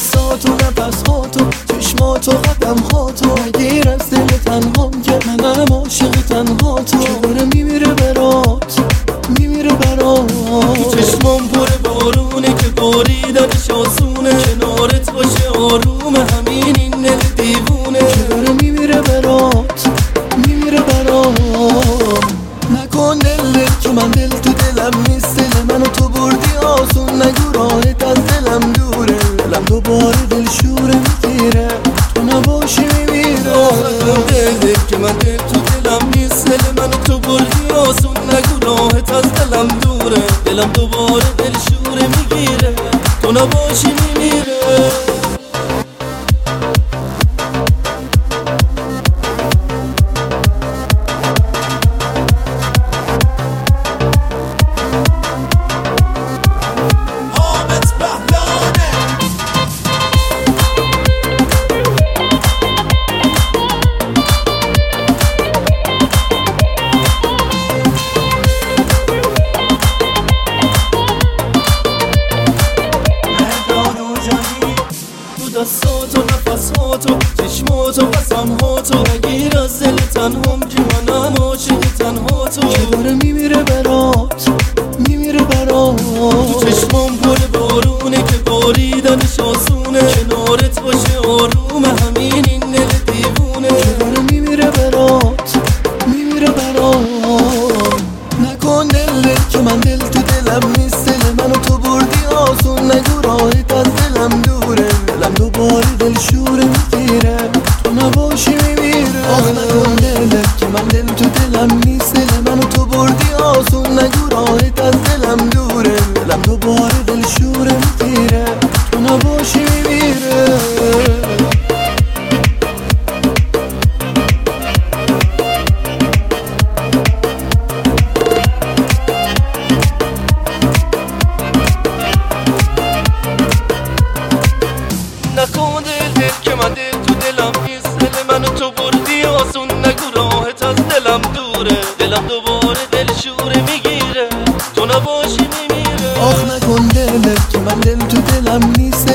دستاتو نفسهاتو چشماتو قدمهاتو نگیر از دل تنهام که منم عاشق تنهاتو که داره میمیره برات میمیره برات تو چشمام پر بارونه که باریدنش آسونه کنارت باشه آروم همین این دل دیوونه که داره میمیره برات میمیره برات نکن دل که من دل تو دلم نیست دل منو تو بردی آسون نگو راحت از دلم دوره دلم دوباره دل شوره میگیره تو نباشی میمیره نکن دل که من دل تو دلم نیست دل منو تو بردی آسون نگو راحت از دلم دوره دلم دوباره دل شوره میگیره تو نباشی میمیره دستاتو نفساتو چشماتو قسمهاتو نگیر از دل تنهام که منم عاشق تنهاتو که داره میمیره برات میمیره برات تو چشمام پر بارونه که باریدنش آسونه کنارت باشه آروم همین این دل دیوونه که داره میمیره برات میمیره برات نکن دل که من دل تو دلم نیست دل منو تو بردی آسون نگو راحت از دلم دوره دلم دوباره دل شوره میگیره تو نباشی میمیره آخ نکن دل که من دل تو دلم نیست دل منو تو بردی آسون نگو راحت از دلم دوره دلم دوباره دل شوره میگیره تو نباشی میمیره نکن دل که من دل تو دلم نیست دل منو تو بردی آسون نگو راحت از دلم دوره دلم دوباره دل شوره میگیره تو نباشی میمیره آخ نکن دل که من دل تو دلم نیست